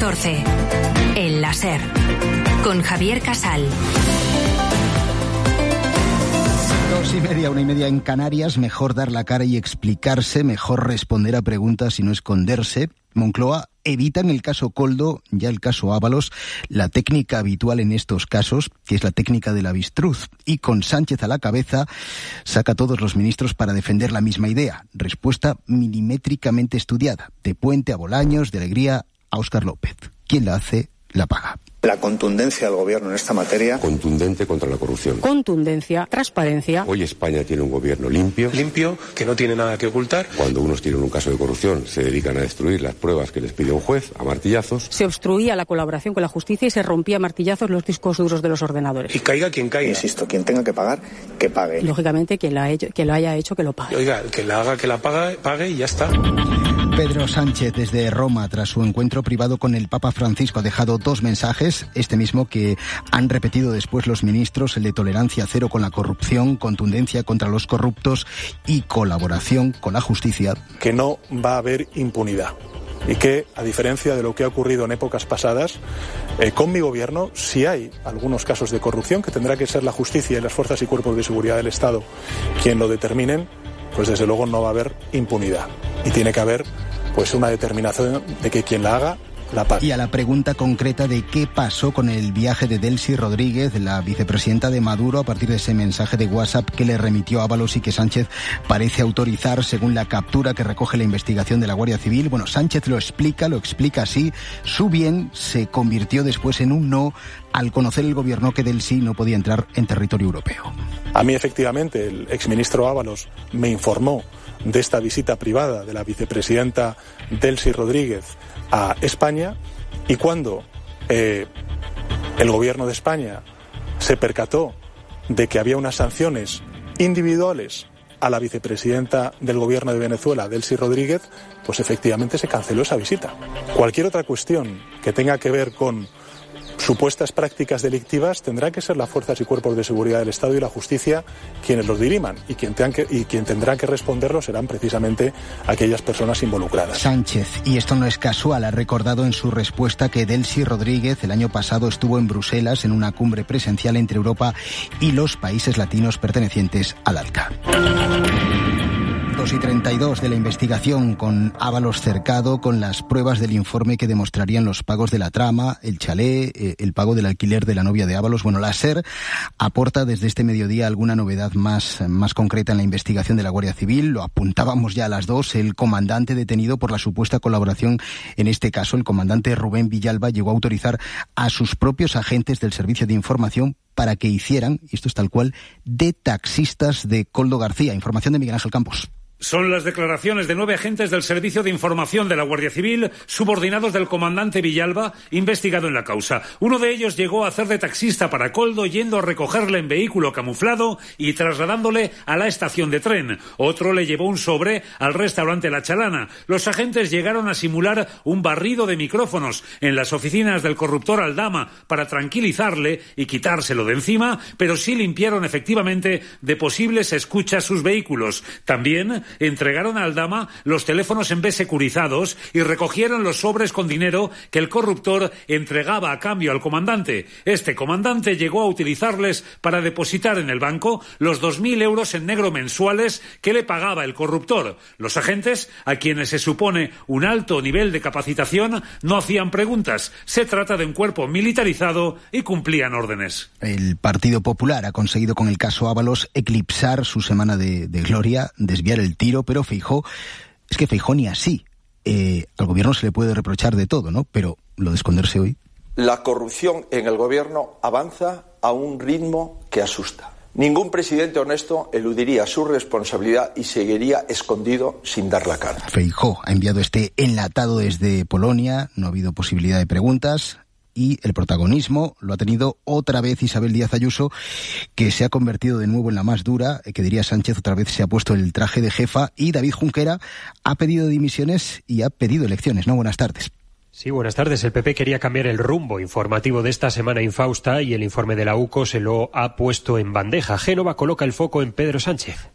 14. El láser. Con Javier Casal. 2:30, 1:30 en Canarias. Mejor dar la cara y explicarse, mejor responder a preguntas y no esconderse. Moncloa evita en el caso Koldo, ya el caso Ábalos, la técnica habitual en estos casos, que es la técnica del avestruz. Y con Sánchez a la cabeza, saca a todos los ministros para defender la misma idea. Respuesta milimétricamente estudiada. De Puente a Bolaños, de Alegría a Óscar López. Quien la hace, la paga. La contundencia del gobierno en esta materia. Contundente contra la corrupción. Contundencia, transparencia. Hoy España tiene un gobierno limpio. Limpio, que no tiene nada que ocultar. Cuando unos tienen un caso de corrupción, se dedican a destruir las pruebas que les pide un juez a martillazos. Se obstruía la colaboración con la justicia y se rompía a martillazos los discos duros de los ordenadores. Y caiga quien caiga. Insisto, quien tenga que pagar, que pague. Lógicamente, quien lo haya hecho, que lo pague. Oiga, que la haga, que la pague y ya está. Pedro Sánchez, desde Roma, tras su encuentro privado con el Papa Francisco, ha dejado 2 mensajes, este mismo que han repetido después los ministros, el de tolerancia cero con la corrupción, contundencia contra los corruptos y colaboración con la justicia. Que no va a haber impunidad y que, a diferencia de lo que ha ocurrido en épocas pasadas, con mi gobierno, si hay algunos casos de corrupción, que tendrá que ser la justicia y las fuerzas y cuerpos de seguridad del Estado quien lo determinen, pues desde luego no va a haber impunidad. Y tiene que haber pues una determinación de que quien la haga, la pague. Y a la pregunta concreta de qué pasó con el viaje de Delcy Rodríguez, la vicepresidenta de Maduro, a partir de ese mensaje de WhatsApp que le remitió a Ábalos y que Sánchez parece autorizar según la captura que recoge la investigación de la Guardia Civil. Bueno, Sánchez lo explica así. Su bien se convirtió después en un no al conocer el gobierno que Delcy no podía entrar en territorio europeo. A mí, efectivamente, el exministro Ábalos me informó de esta visita privada de la vicepresidenta Delcy Rodríguez a España, y cuando el gobierno de España se percató de que había unas sanciones individuales a la vicepresidenta del gobierno de Venezuela, Delcy Rodríguez, pues efectivamente se canceló esa visita. Cualquier otra cuestión que tenga que ver con supuestas prácticas delictivas tendrá que ser las fuerzas y cuerpos de seguridad del Estado y la justicia quienes los diriman, y quien tendrá que responderlo serán precisamente aquellas personas involucradas. Sánchez, y esto no es casual, ha recordado en su respuesta que Delcy Rodríguez el año pasado estuvo en Bruselas en una cumbre presencial entre Europa y los países latinos pertenecientes al ALCA. 2:32 de la investigación, con Ábalos cercado, con las pruebas del informe que demostrarían los pagos de la trama, el chalet, el pago del alquiler de la novia de Ábalos. Bueno, la SER aporta desde este mediodía alguna novedad más concreta en la investigación de la Guardia Civil. Lo apuntábamos ya a las 2. El comandante detenido por la supuesta colaboración en este caso, el comandante Rubén Villalba, llegó a autorizar a sus propios agentes del Servicio de Información para que hicieran, y esto es tal cual, de taxistas de Koldo García. Información de Miguel Ángel Campos. Son las declaraciones de 9 agentes del Servicio de Información de la Guardia Civil, subordinados del comandante Villalba, investigado en la causa. Uno de ellos llegó a hacer de taxista para Koldo, yendo a recogerle en vehículo camuflado y trasladándole a la estación de tren. Otro le llevó un sobre al restaurante La Chalana. Los agentes llegaron a simular un barrido de micrófonos en las oficinas del corruptor Aldama para tranquilizarle y quitárselo de encima, pero sí limpiaron efectivamente de posibles escuchas sus vehículos. También entregaron a Aldama los teléfonos en B securizados y recogieron los sobres con dinero que el corruptor entregaba a cambio al comandante. Este comandante llegó a utilizarles para depositar en el banco los 2.000 euros en negro mensuales que le pagaba el corruptor. Los agentes, a quienes se supone un alto nivel de capacitación, no hacían preguntas. Se trata de un cuerpo militarizado y cumplían órdenes. El Partido Popular ha conseguido con el caso Ábalos eclipsar su semana de gloria, desviar el tiro, pero Feijóo ni así. Al gobierno se le puede reprochar de todo, ¿no? Pero lo de esconderse hoy. La corrupción en el gobierno avanza a un ritmo que asusta. Ningún presidente honesto eludiría su responsabilidad y seguiría escondido sin dar la cara. Feijóo ha enviado este enlatado desde Polonia, no ha habido posibilidad de preguntas. Y el protagonismo lo ha tenido otra vez Isabel Díaz Ayuso, que se ha convertido de nuevo en la más dura, que diría Sánchez, otra vez se ha puesto el traje de jefa, y David Junquera ha pedido dimisiones y ha pedido elecciones, ¿no? Buenas tardes. Sí, buenas tardes. El PP quería cambiar el rumbo informativo de esta semana infausta y el informe de la UCO se lo ha puesto en bandeja. Génova coloca el foco en Pedro Sánchez.